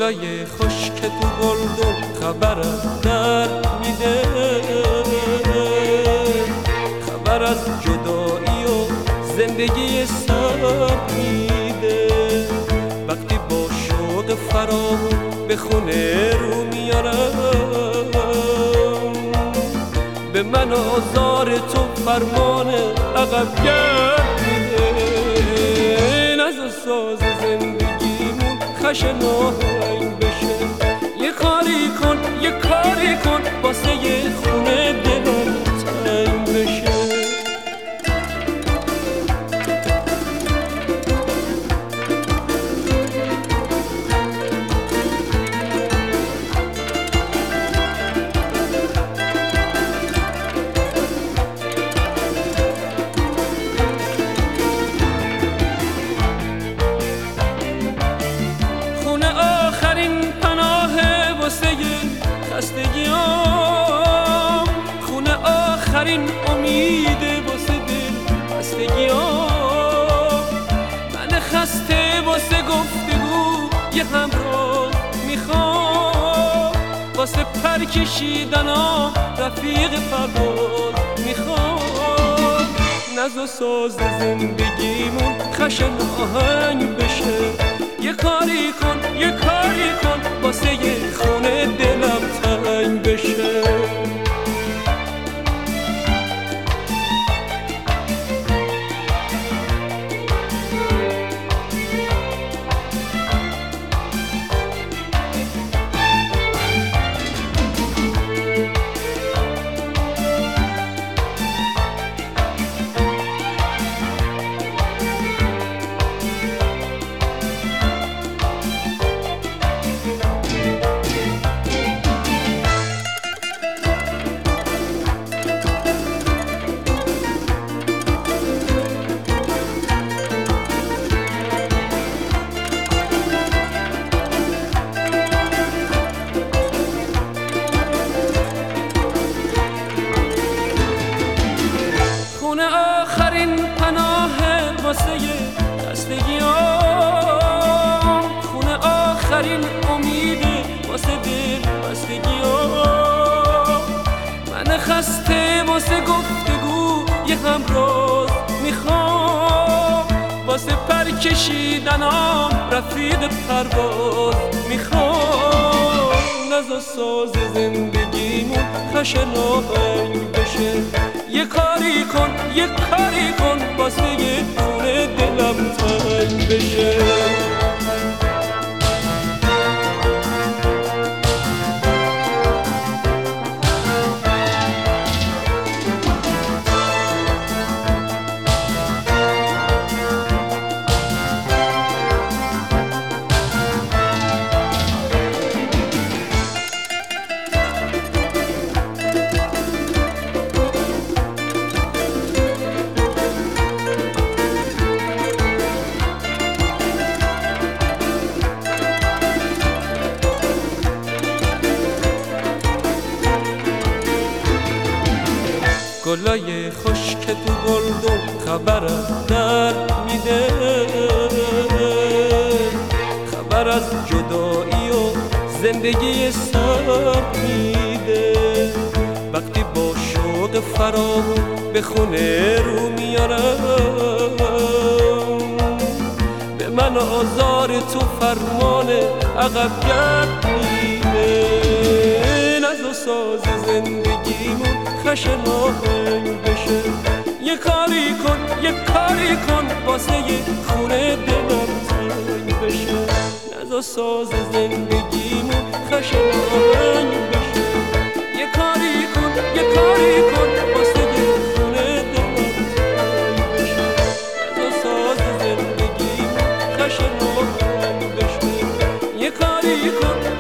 گلای خشک تو گلدون خبرم در میده، خبر از جدایی و زندگی سر میده. وقتی با شوق فراغون به خونه رو میارم، به من آزار تو فرمان عقب گرد میده. نذار ساز زندگیمون خشن آهنگ بشه، یه کاری کن یه کاری کن واسه یه خونه دلم تنگ بشه. خستگیام خونه آخرین امیده واسه دل خستگیام. من خسته واسه گفتگو یه همراه میخوام، واسه پر کشیدنام رفیق پرواز میخوام. نذار ساز زندگیمون خشن آهنگ بشه، یه کاری کن یه کاری کن واسه یه خونه دلم تنگ بشه. خونه آخرین پناه واسه خستگیام، خونه آخرین امید واسه دل خستگیام. من خسته واسه گفتگو یه همراز میخوام، واسه پر کشیدنام رفیق پرواز میخوام. نذار ساز زندگیمون خشن آهنگ بشه، یه کاری کن یه کاری کن واسه یه دونه دلم تنگ بشه. گلای خشک تو گلدون خبرم در میده، خبر از جدایی و زندگی سر میده. وقتی با شوق فراغون به خونه رو میارم، به من آزار تو فرمان عقب گرد میده. نذار ساز زندگیمون خشن آهنگ بشه، یه کاری کن یه کاری کن واسه یه خونه دلم تنگ بشه. نذار ساز زندگیمون خشن آهنگ بشه، یه کاری کن یه کاری کن واسه یه خونه دلم تنگ بشه. نذار ساز زندگیمون خشن آهنگ بشه، یه کاری کن